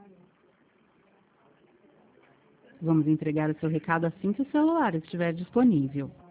Vamos entregar o seu recado assim que o celular estiver disponível.